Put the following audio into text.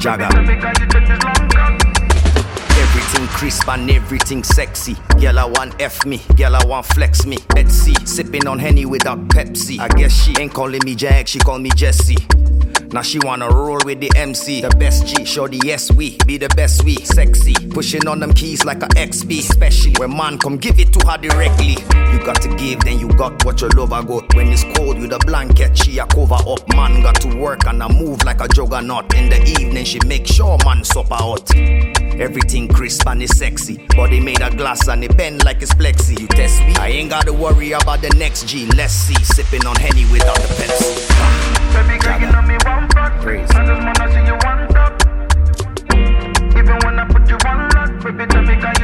Jagger. Everything crisp and everything sexy. Girl, I want F me, girl, I want flex me. Betsy, sipping on Henny without Pepsi. I guess she ain't calling me Jag, she call me Jesse. Now she wanna roll with the MC. The best G, show the yes we be the best we. Sexy, pushing on them keys like a XP. Especially when man come give it to her directly. You got to give, then you got what your lover got. When it's cold with a blanket, she a cover up. Man got to work and I move like a juggernaut. In the evening, she make sure man supper hot. Everything crisp and it's sexy. Body made of glass and it bend like it's plexi. You test me, I ain't gotta worry about the next G. Let's see, sipping on Henny without the Pepsi. Baby girl, you know me one fuck. Praise. I just wanna see you one top. Even when I put you on lock, baby, tell me,